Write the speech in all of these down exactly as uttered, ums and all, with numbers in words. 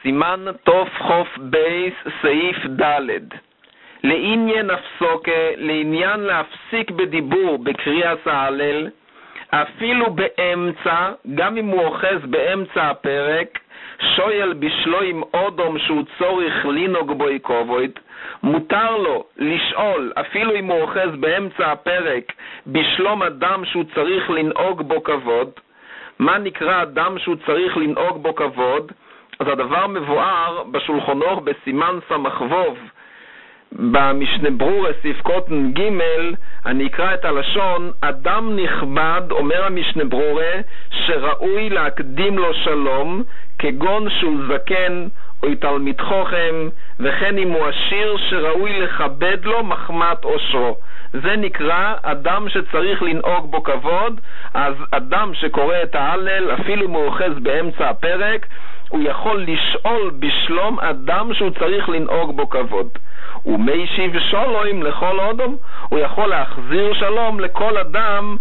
סימן תוף חוף בייס סעיף ד' לעניין הפסוקה, לעניין להפסיק בדיבור בקריאת ההלל, אפילו באמצע, גם אם הוא אוחז באמצע הפרק, שויל בשלו עם אודום שהוא צורך לינוג בו יקובוית, מותר לו לשאול, אפילו אם הוא אוחז באמצע הפרק, בשלום אדם שהוא צריך לנהוג בו כבוד. מה נקרא אדם שהוא צריך לנהוג בו כבוד? אז הדבר מבואר בשולחן אורך בסימן סמ"ך במשנה ברורה סעיף קוטן ג'. אני אקרא את הלשון. אדם נכבד, אומר המשנה ברורה, שראוי להקדים לו שלום, כגון שהוא זקן או תלמיד חכם, וכן אם הוא עשיר שראוי לכבד לו מחמת עושרו. זה נקרא אדם שצריך לנהוג בו כבוד. אז אדם שקורא את ההלל, אפילו אם הוא אוחז באמצע הפרק, הוא יכול לשאול בשלום אדם שהוא צריך לנהוג בו כבוד. ומשיב שלום לכל אדם, הוא יכול להחזיר שלום לכל אדם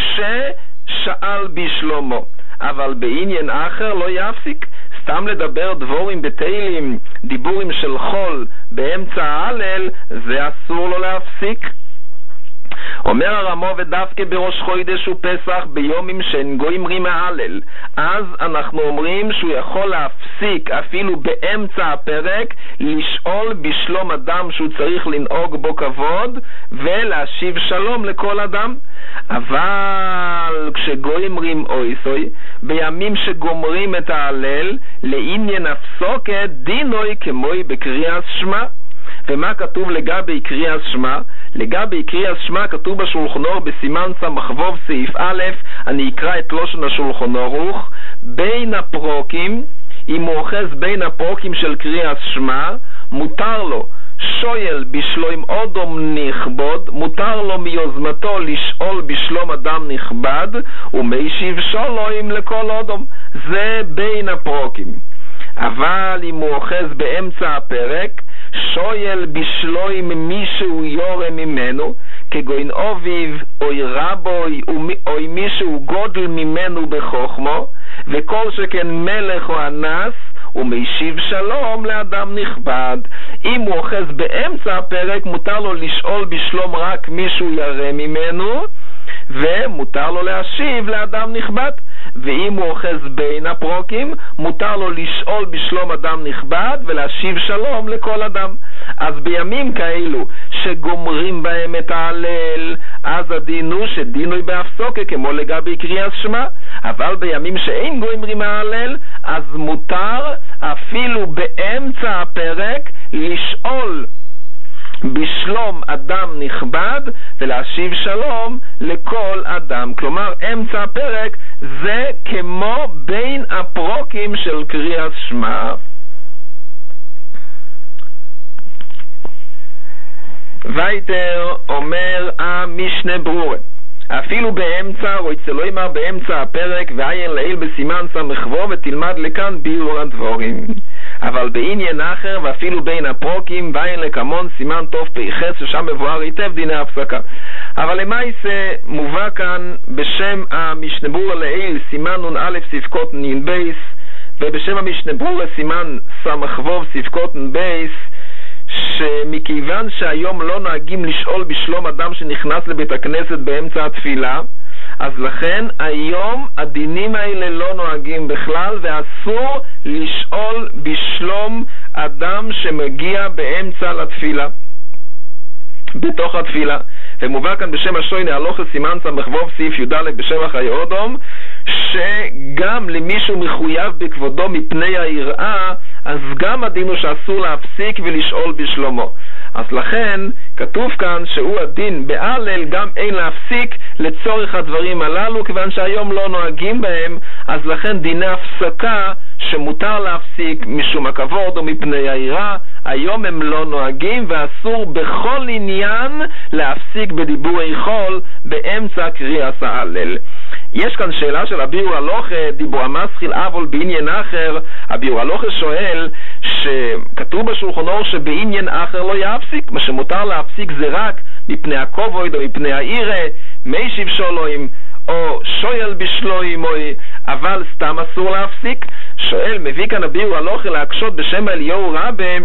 ששאל בשלומו. אבל בעניין אחר לא יפסיק. סתם לדבר דבורים בתהילים, דיבורים של חול באמצע ההלל, זה אסור לו להפסיק. אומר הרמו, ודווקא בראש חודש ופסח ביומים שאין גוימרים מההלל, אז אנחנו אומרים שהוא יכול להפסיק אפילו באמצע הפרק, לשאול בשלום אדם שהוא צריך לנהוג בו כבוד ולהשיב שלום לכל אדם. אבל כשגוימרים אויסוי, בימים שגומרים את ההלל, לעניין הפסוקה דינוי כמוי בקריאת שמע. ומה כתוב לגבי קריאת שמע? לגבי קריאת שמע כתוב בשולחן אורך בסימן סמ"ך סעיף א', אני אקרא את לשון השולחן אורך, בין הפרוקים, אם הוא אוחז בין הפרוקים של קריאת שמע, מותר לו שויל בשלום אדם נכבוד, מותר לו מיוזמתו לשאול בשלום אדם נכבד, ומשיב שלום לכל אדם. זה בין הפרוקים. אבל אם הוא אוחז באמצע הפרק, שויל בשלום מישהו יורה ממנו, כגון אביו או רבוי או מישהו גודל ממנו בחוכמו, וכל שכן מלך או אנס, ומשיב שלום לאדם נכבד. אם הוא אוחז באמצע הפרק, מותר לו לשאול בשלום רק מישהו ירא ממנו, ומותר לו להשיב לאדם נכבד. ואם הוא אוחז בין הפרוקים, מותר לו לשאול בשלום אדם נכבד ולהשיב שלום לכל אדם. אז בימים כאלו שגומרים בהם את ההלל, אז הדין הוא שדינוי בהפסוקה כמו לגבי קריאת שמע. אבל בימים שאין גומרים ההלל, אז מותר אפילו באמצע הפרק לשאול בשלום אדם נכבד ולהשיב שלום לכל אדם. כלומר, אמצע הפרק זה כמו בין הפרוקים של קריאת שמע. וייטר אומר המשנה ברורה, אפילו באמצע, או אצל לא אמר באמצע הפרק, ועיין לעיל בסימן סמ"ך ותלמד לכאן ביאור הדבורים. אבל בעניין אחר, ואפילו בין הפרוקים, ועיין לכמון סימן טוב פ"ח, ששם מבואר היטב דיני הפסקה. אבל למעשה מובא כאן בשם המשנה ברורה לעיל סימן נ"א ספקות נין בייס, ובשם המשנה ברורה סימן סמ"ך ספקות נין בייס, שמכיוון שהיום לא נוהגים לשאול בשלום אדם שנכנס לבית הכנסת באמצע התפילה, אז לכן היום הדינים האלה לא נוהגים בכלל, ואסור לשאול בשלום אדם שמגיע באמצע לתפילה, בתוך התפילה. ומובא כאן בשם השוינה הלוכה סימן סמ"ך סעיף י"ד בשבח היהודום, שגם למישהו מחויב בכבודו מפני היראה, אז גם הדין הוא שאסור להפסיק ולשאול בשלומו. אז לכן כתוב כאן שהוא הדין בהלל, גם אין להפסיק לצורך הדברים הללו, כיוון שהיום לא נוהגים בהם, אז לכן דיני הפסקה שמותר להפסיק משום הכבוד או מפני היראה, היום הם לא נוהגים, ואסור בכל עניין להפסיק בדיבורי חול באמצע קריאת ההלל. יש כאן שאלה של הביאור הלוכה, דיבור המסחיל אבל בעניין אחר. הביאור הלוכה שואל שכתוב בשולחן אורך שבעניין אחר לא יפסיק, מה שמותר להפסיק זה רק מפני הכובד או מפני העירה, משיב שלום או שויל בשלוים, אבל סתם אסור להפסיק? שואל, מביא כאן הביאור הלכה להקשות בשם אליהו רבה,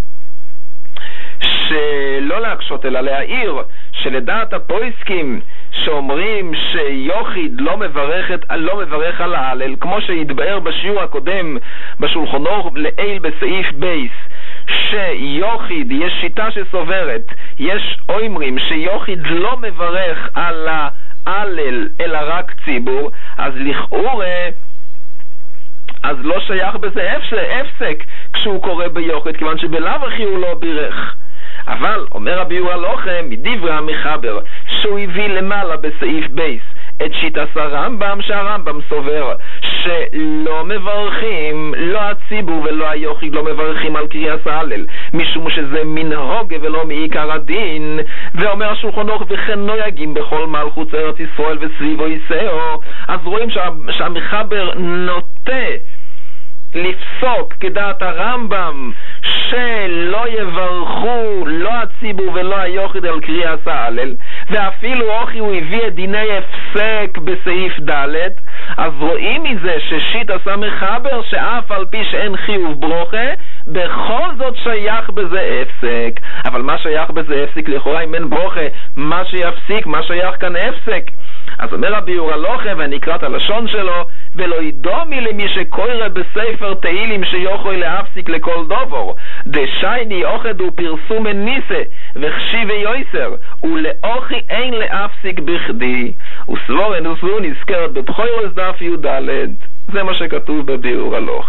שלא להקשות אלא להעיר, שלדעת הפויסקים שאומרים שיוחיד לא מברכת, לא מברך על ההלל, כמו שהתבאר בשיעור הקודם בשולחן אורוך לעיל בסעיף בייס, שיוחיד, יש שיטה שסוברת, יש אומרים שיוחיד לא מברך על ההלל אלא רק ציבור, אז לכאורה אז לא שייך בזה הפסק כשהוא קורא ביוחיד, כיוון שבלאו הכי הוא לא בירך. אבל אומר הביאור הלכה מדברי המחבר שהוא הביא למעלה בסעיף בייס את שיטת הרמב"ם, שהרמב"ם סובר שלא מברכים, לא הציבור ולא היוחיד לא מברכים על קריאת ההלל, משום שזה מנהוג ולא מעיקר הדין. ואומר השולחן אורוך וכן נוהגים בכל מלכות ארץ ישראל וסביבו יישאו. אז רואים שה, שהמחבר נוטה לפסוק כדעת הרמב"ם שלא יברכו לא הציבור ולא היוחיד על קריאת ההלל, ואפילו אוכי הוא הביא את דיני הפסק בסעיף ד'. אז רואים מזה ששיטת המחבר שאף על פי שאין חיוב ברוכה בכל זאת שייך בזה הפסק. אבל מה שייך בזה הפסק? לכאורה אם אין ברוכה מה שיפסיק, מה שייך כאן הפסק? אז אומר הביאור הלכה ואני אקרא את הלשון שלו, ולא ידומי למי שקורא בספר תהילים שיוכל להפסיק לכל דובור, דשייני אוכד הוא פרסום ניסה וחשיב ויוסר, ולאוכי אין להפסיק בכדי. וסבורן וזו נזכרת בבחורס דף י"ד. זה מה שכתוב בביאור הלכה.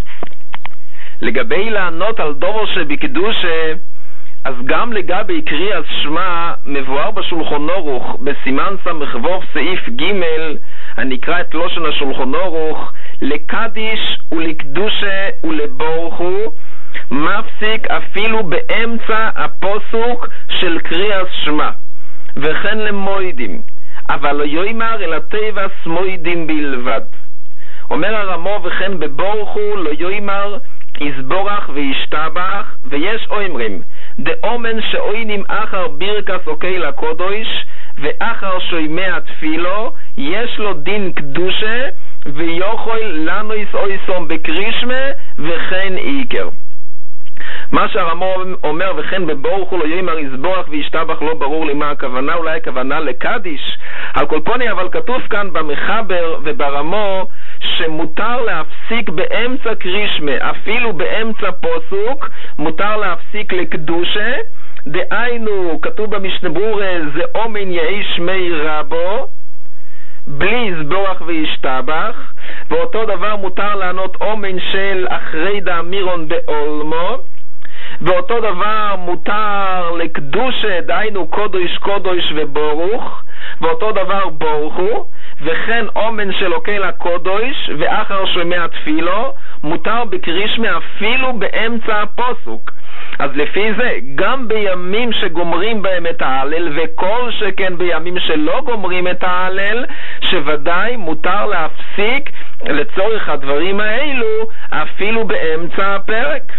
לגבי לענות על דובור שבקדושה, אז גם לגבי קריאת שמע מבואר בשולחן אורוך בסימן סמ"ו סעיף ג', אני אקרא את לושן השולחן אורוך, לקדיש ולקדושה ולבורכו מפסיק אפילו באמצע הפסוק של קריאת שמע, וכן למוידים, אבל לא יאמר אלא טבעס מוידים בלבד. אומר הרמו וכן בבורכו לא יאמר יסבורך וישתבח, ויש אומרים דאומן שאוינים אחר בירקס אוקיי לקודש ואחר שוימי התפילו יש לו דין קדושה ויוכל לנו יסאויסום בקרישמה וכן איקר. מה שהרמו אומר וכן בבורכו לא יאמר יסבורך וישתבח, לא ברור לי מה הכוונה, אולי הכוונה לקדיש. על כל פני אבל כתוב כאן במחבר וברמו שמותר להפסיק באמצע קרישמה, אפילו באמצע פסוק מותר להפסיק לקדושה, דהיינו כתוב במשנה ברורה זה אומן יהי שמי רבו בלי יסבורך וישתבח, ואותו דבר מותר לענות אומן של אחרי דאמירון באולמו, ואותו דבר מותר לקדושה, דהיינו קודש קודש וברוך, ואותו דבר בורכו, וכן אומן של אוקיי לקודש ואחר שומע תפילו מותר בקרישמה אפילו באמצע הפסוק. אז לפי זה גם בימים שגומרים בהם את ההלל, וכל שכן בימים שלא גומרים את ההלל, שוודאי מותר להפסיק לצורך הדברים האלו אפילו באמצע הפרק.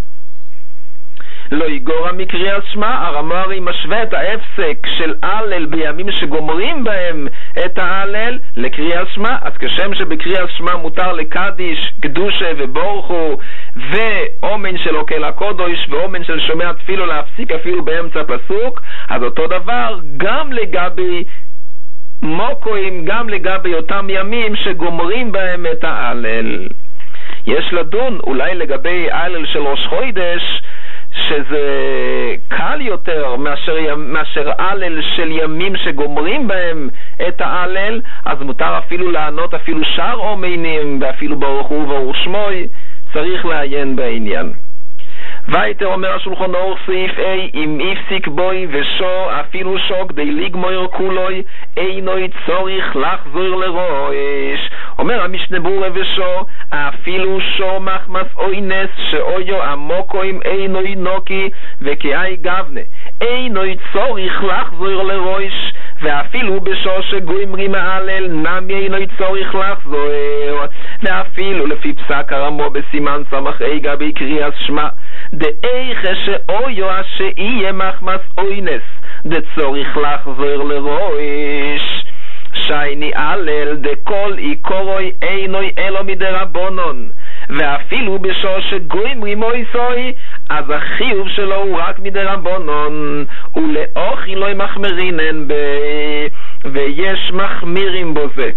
לא יגורע מקריאת שמע. הרמ"א משווה את ההפסק של הלל בימים שגומרים בהם את ההלל לקריאת שמע. אז כשם שבקריאת שמע מותר לקדיש, קדושה ובורכו ואומן של אוכל הקודש ואומן של שומע תפילו להפסיק אפילו באמצע פסוק, אז אותו דבר גם לגבי מוקוים, גם לגבי אותם ימים שגומרים בהם את ההלל. יש לדון אולי לגבי ההלל של ראש חודש, שזה קל יותר מאשר, מאשר הלל של ימים שגומרים בהם את ההלל, אז מותר אפילו לענות אפילו שאר אומנים ואפילו ברוך הוא וברוך שמוי, צריך לעיין בעניין. ויתר אומר השולחן אורוך סעיף A, אם הפסיק בוי ושו אפילו שו כדי לגמור כולוי אינוי צורך לחזור לראש. אומר המשנה ברורה ושו אפילו שו מחמס אוינס שאויו עמוקוים אינוי נוקי וכאי גבנה אינוי צורך לחזור לראש, ואפילו בשו שגומרים ההלל נמי אינוי צורך לחזור, ואפילו לפי פסק הרמו בסימן סמך A גבי קריאת שמע דאיך שאויו שיהיה מחמס אוינס דצורך לחזור לראש. שייני הלל דכל איקורוי אינוי אלו מדרבונון, ואפילו בשור שגוימרי מויסוי, אז החיוב שלו הוא רק מדרבונון, ולאוכי לא מחמרינן ב... ויש מחמירים בו זה.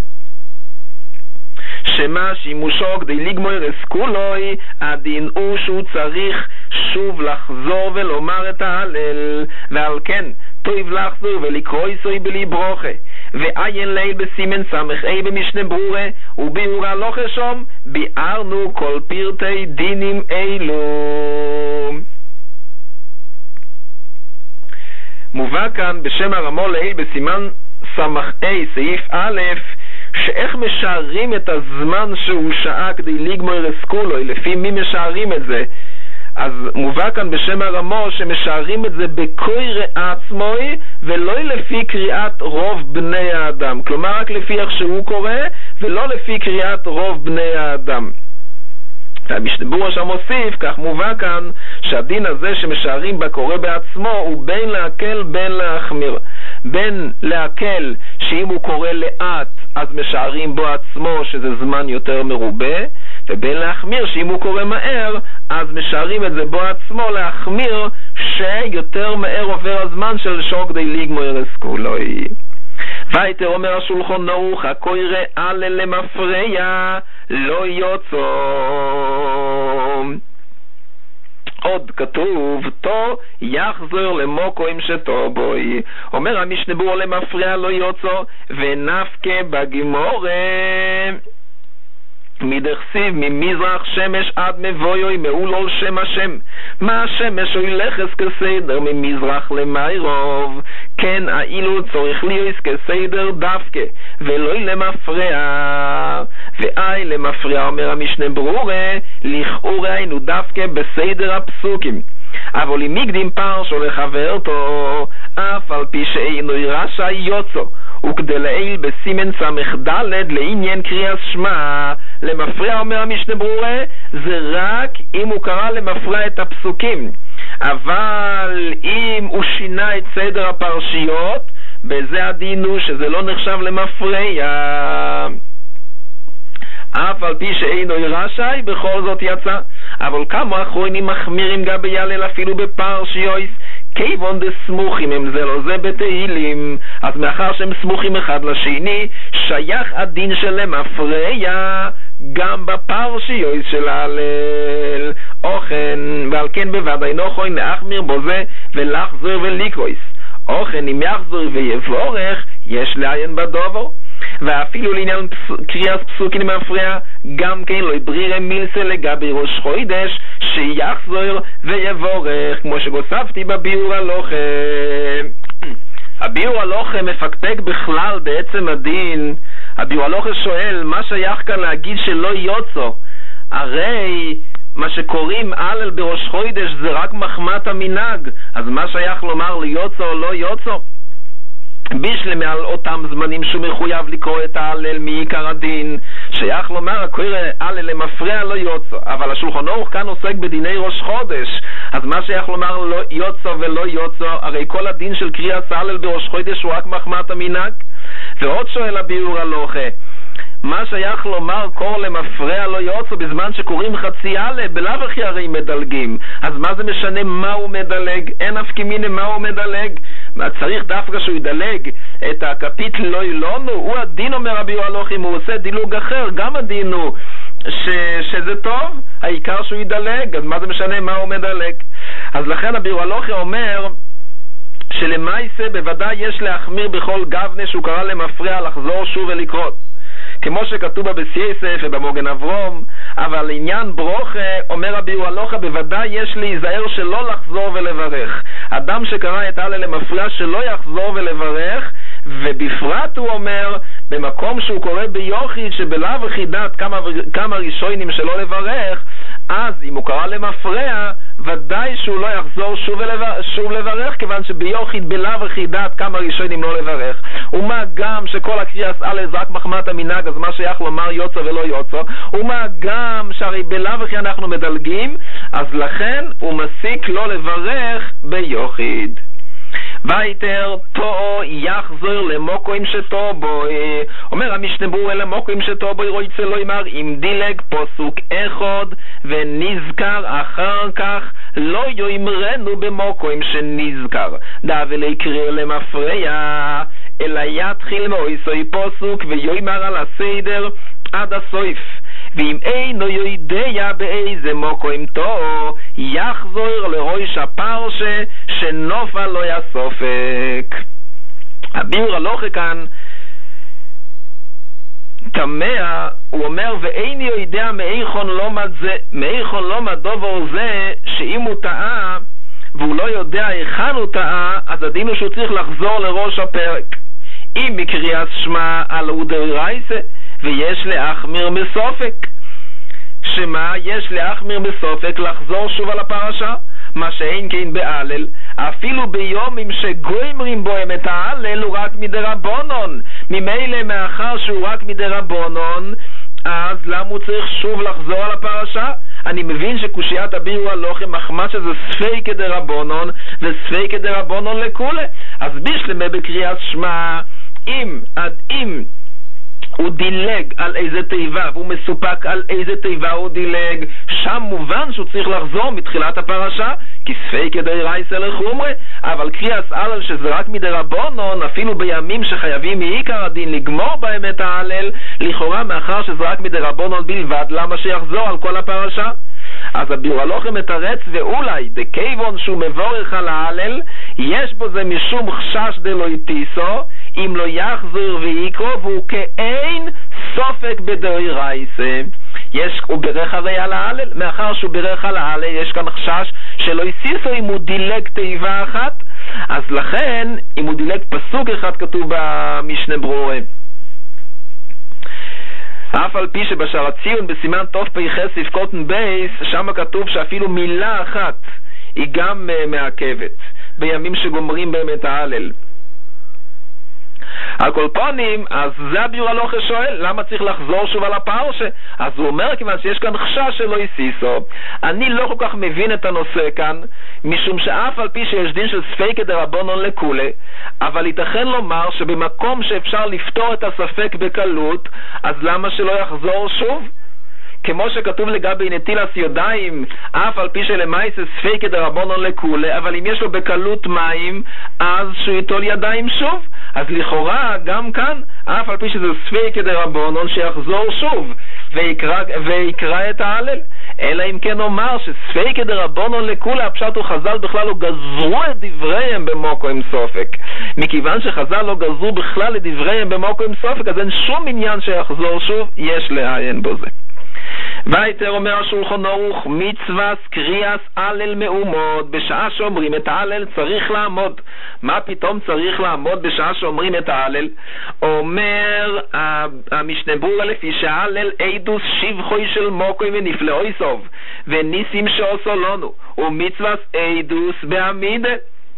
שמה שימושו כדי לגמור אסקולוי, הדין הוא שהוא צריך שוב לחזור ולומר את ההלל, ועל כן טוב לחזור ולקרוא יסוי בלי ברוכה, ועיין ליל בסימן סמך אי במשנה ברורה, וביאור הלוכה שום ביארנו כל פרטי דינים אלו. מובא כאן בשם הרמו ליל בסימן סמך אי סעיף א', שאיך משערים את הזמן שהוא שעה כדי לגמור אסקולוי, לפי מי משערים את זה? אז מובא כאן בשם הרמו שמשערים את זה בקוי עצמוי, ולא לפי קריאת רוב בני האדם, כלומר רק לפי איך שהוא קורא ולא לפי קריאת רוב בני האדם. והמשנה ברורה שם מוסיף, כך מובא כאן, שהדין הזה שמשערים בקורא בעצמו הוא בין להקל בין להחמיר. בין להקל שאם הוא קורא לאט אז משערים בו עצמו שזה זמן יותר מרובה, ובין להחמיר שאם הוא קורא מהר אז משערים את זה בו עצמו להחמיר שיותר מהר עובר הזמן של שור כדי לגמור אסקולוי. ויתר אומר השולחן ערוך, הקורא הלל למפרע לא יוצא. עוד כתוב תו יחזור למוקוים שתו בוי. אומר המשנה ברורה למפרע לא יוצא ונפקה בגימורה מדכסיב ממזרח שמש עד מבויוי מעולול שם השם, מה השמש הולכס כסדר ממזרח למערוב, כן האילו צורך ליוס כסדר דווקא ולא למפרע. ואי למפרע אומר המשנה ברורה לכאורה היינו דווקא בסדר הפסוקים, אבל אם מקדים פרשו לחברתו אף על פי שאינו רשע יוצא, וכדי לעיל בסימן סמך ד' לעניין קריאת שמע. למפרע אומר המשנה ברורה זה רק אם הוא קרא למפרע את הפסוקים, אבל אם הוא שינה את סדר הפרשיות בזה הדין הוא שזה לא נחשב למפרע. אף על פי שאינו רשאי בכל זאת יצא. אבל כמה אחרונים מחמירים גם בילל אפילו בפרשיות, כיוון דסמוכים הם זה לא זה בתהילים, אז מאחר שהם סמוכים אחד לשני שייך הדין שלהם מפרע גם בפרשיות של ההלל. אוכן ועל כן בוודאי נוכוי להחמיר בו זה ולחזור ולקרויס. אוכן אם יחזור ויבורך יש לעיין בדובר. ואפילו לעניין קריאת פסוקים למפרע גם כן לא ברירה מילסה לגבי ראש חודש שיחזור ויבורך, כמו שגוספתי בביאור הלוכה. הביאור הלוכה מפקפק בכלל בעצם הדין. הביאור הלוכה שואל מה שייך כאן להגיד שלא יוצא, הרי מה שקוראים הלל בראש חודש זה רק מחמת המנהג, אז מה שייך לומר ליוצא או לא יוצא? בשלם על אותם זמנים שהוא מחויב לקרוא את ההלל מעיקר הדין, שייך לומר הקורא הלל למפרע לא יוצא, אבל השולחן ערוך כאן עוסק בדיני ראש חודש, אז מה שייך לומר לא יוצא ולא יוצא? הרי כל הדין של קריאת ההלל בראש חודש הוא רק מחמת המנהג. ועוד שואל הביאור הלוכה, מה שייך לומר קור למפרע לא יוצא בזמן שקוראים חצי הלל? בלאו הכי הרי מדלגים, אז מה זה משנה מה הוא מדלג? אין אף כמיני מה הוא מדלג. מה צריך דווקא שהוא ידלג את הקפיטל לא ילונו? הוא הדין אומר הביאור הלוכה, אם הוא עושה דילוג אחר גם הדין הוא ש... שזה טוב, העיקר שהוא ידלג, אז מה זה משנה מה הוא מדלג? אז לכן הביאור הלוכה אומר שלמעשה בוודאי יש להחמיר בכל גבנה שהוא קרא למפרע לחזור שוב ולקרות, כמו שכתוב בסייסף ובמוגן אברום. אבל עניין ברוכה אומר הביאור הלוכה בוודאי יש להיזהר שלא לחזור ולברך. אדם שקרא את הלל למפרע שלא יחזור ולברך, ובפרט הוא אומר במקום שהוא קורא ביוחיד שבלאו הכי דעת כמה, כמה ראשונים שלא לברך, אז אם הוא קרא למפרע ודאי שהוא לא יחזור שוב, ולבר... שוב לברך, כיוון שביוחיד בלאו הכי דעת כמה ראשונים לא לברך. ומה גם שכל הקריאת הלל זה רק מחמת המנהג, אז מה שייך לומר יוצא ולא יוצא? ומה גם שהרי בלאו הכי אנחנו מדלגים, אז לכן הוא מסיק לא לברך ביוחיד. ויתר תו יחזור למוקוים שטובוי. אומר המשנה ברורה למוקוים שטובוי רוצה לא אמר אם דילג פסוק אחד ונזכר אחר כך לא יאמרנו במוקוים שנזכר דאבל יקרא למפרע אלא יתחיל מאויסוי פסוק ויאמר על הסדר עד הסוף. ואם אינו יודע באיזה מוקוים תו יחזור לראש הפרשה שנופל לו הסופק. הביאור הלוכה כאן תמה, הוא אומר ואיני יודע מאיכון לומד זה מאיכון לומד דובר זה שאם הוא טעה והוא לא יודע היכן הוא טעה אז הדין הוא שהוא צריך לחזור לראש הפרק. אם מקריאת שמע על אודרייסה ויש להחמיר בסופק. שמה יש להחמיר בסופק לחזור שוב על הפרשה? מה שאין כן בהלל. אפילו ביומים שגוימרים בוהם את ההלל הוא רק מדרבנון. ממילא מאחר שהוא רק מדרבנון אז למה הוא צריך שוב לחזור על הפרשה? אני מבין שקושיית הביאור הלוכה מחמת שזה ספיקא דרבנון וספיקא דרבנון לכולה. אז בשלמה בקריאת שמע אם עד אם הוא דילג על איזה תיבה והוא מסופק על איזה תיבה הוא דילג, שם מובן שהוא צריך לחזור מתחילת הפרשה כי ספיקא דרייסא לחומרא. אבל קריאת הלל שזה רק מדרבנון אפילו בימים שחייבים מעיקר הדין לגמור בהם את ההלל לכאורה מאחר שזה רק מדרבנון בלבד למה שיחזור על כל הפרשה? אז הביאור הלוכה מתרץ ואולי דכיוון שהוא מבורך על ההלל יש בו זה משום חשש דלא יטיסו אם לא יחזור ויקרא והוא כאין סופק בדאורייסה. יש, הוא בירך הרי על ההלל, מאחר שהוא בירך על ההלל יש כאן חשש שלא יסיסו אם הוא דילג תיבה אחת, אז לכן אם הוא דילג פסוק אחד כתוב במשנה ברורה אף על פי שבשער הציון בסימן תוף פ"ח סעיף קוטן בייס שם כתוב שאפילו מילה אחת היא גם uh, מעכבת בימים שגומרים בהם את ההלל. על כל פנים, אז זה הביאור הלוכה שואל למה צריך לחזור שוב על הפרשה? אז הוא אומר כיוון שיש כאן חשש שלא יסיסו. אני לא כל כך מבין את הנושא כאן משום שאף על פי שיש דין של ספיקא דרבנון לכולה אבל ייתכן לומר שבמקום שאפשר לפתור את הספק בקלות אז למה שלא יחזור שוב? כמו שכתוב לגבי נטילת ידיים אף על פי שלמעשה ספיקא דרבנון לכולה אבל אם יש לו בקלות מים אז שהוא ייטול ידיים שוב. אז לכאורה גם כאן אף על פי שזה ספיקא דרבנון שיחזור שוב ויקרא, ויקרא את ההלל. אלא אם כן אומר שספיקא דרבנון לכולה הפשט הוא חז"ל בכלל לא גזרו את דבריהם במוקוים סופק. מכיוון שחז"ל לא גזרו בכלל את דבריהם במוקוים סופק אז אין שום עניין שיחזור שוב, יש לעיין בו זה. ויתר אומר השולחן ערוך מצווה קריאת הלל מאומות. בשעה שאומרים את ההלל צריך לעמוד. מה פתאום צריך לעמוד בשעה שאומרים את ההלל? אומר המשנה ברורה לפי שההלל עדוס שבחוי של מוקוי ונפלאוי סוב וניסים שעשו לנו ומצווה עדוס בעמידה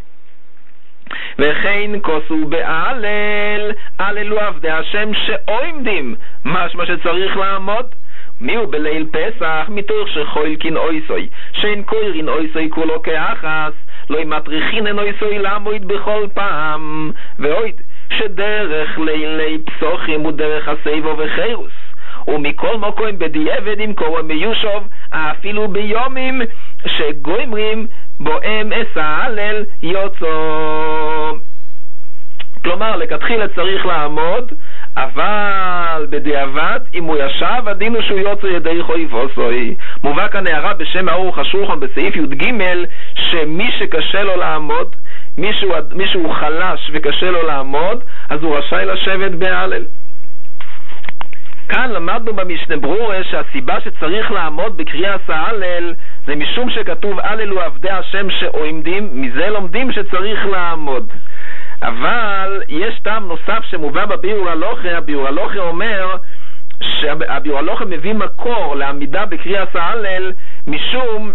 וכן כוסו בהלל הללו עבדי השם שעומדים משמע שצריך לעמוד. מיהו בליל פסח מתוך שחוילקין אויסוי שאין קוירין אויסוי כולו כאחס לא ימטריחין אין אויסוי לעמוד בכל פעם ואויד שדרך לילי פסוחים הוא דרך הסייבו וחירוס ומכל מקום בדיעבד אם קורא מיושוב אפילו ביומים שגוימרים בוהם אס ההלל יוצא. כלומר לכתחילה צריך לעמוד אבל בדיעבד אם הוא ישב הדין הוא שהוא יוצא ידי חויבוסוי. מובא כאן הערה בשם ערוך השולחן בסעיף י"ג שמי שקשה לו לעמוד מישהו, מישהו חלש וקשה לו לעמוד אז הוא רשאי לשבת בהלל. כאן למדנו במשנה ברורה שהסיבה שצריך לעמוד בקריאת ההלל זה משום שכתוב הללו עבדי השם שעומדים, מזה לומדים שצריך לעמוד. אבל יש טעם נוסף שמובא בביאור הלוכה. הביאור הלוכה אומר שהביאור הלוכה מביא מקור לעמידה בקריאת ההלל משום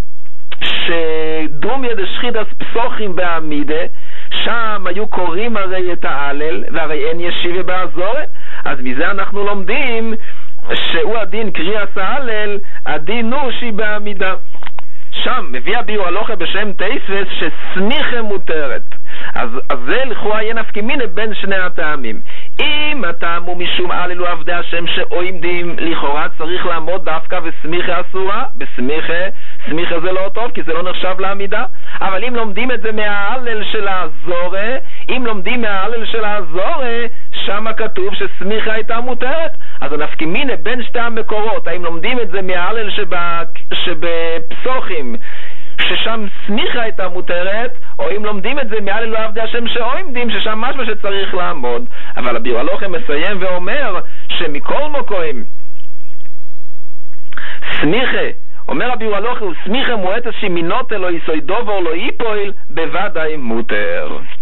שדומיה דשחידס פסוחים בעמידה שם היו קוראים הרי את ההלל והרי אין ישיבה באזורה. אז מזה אנחנו לומדים שהוא הדין קריאת ההלל הדין הוא שהיא בעמידה. שם מביא הביאור הלוכה בשם תייסבס שסמיכה מותרת אז, אז זה לכאורה יהיה נפקא מינה בין שני הטעמים. אם הטעם הוא משום הללו עבדי השם שעומדים, לכאורה צריך לעמוד דווקא וסמיכה אסורה. בסמיכה, סמיכה זה לא טוב כי זה לא נחשב לעמידה. אבל אם לומדים את זה מההלל של הזורה, אם לומדים מההלל של הזורה, שם כתוב שסמיכה הייתה מותרת. אז הנפקא מינה בין שתי המקורות, האם לומדים את זה מההלל שבה, שבפסוחים ששם סמיכה הייתה מותרת, או אם לומדים את זה מהלל עבדי השם שעומדים, ששם משהו שצריך לעמוד. אבל הביאור הלכה מסיים ואומר שמכל מקום סמיכה, אומר הביאור הלכה, סמיכה מועטת שמינותל או יסוידוב או לא ייפול, בוודאי מותר.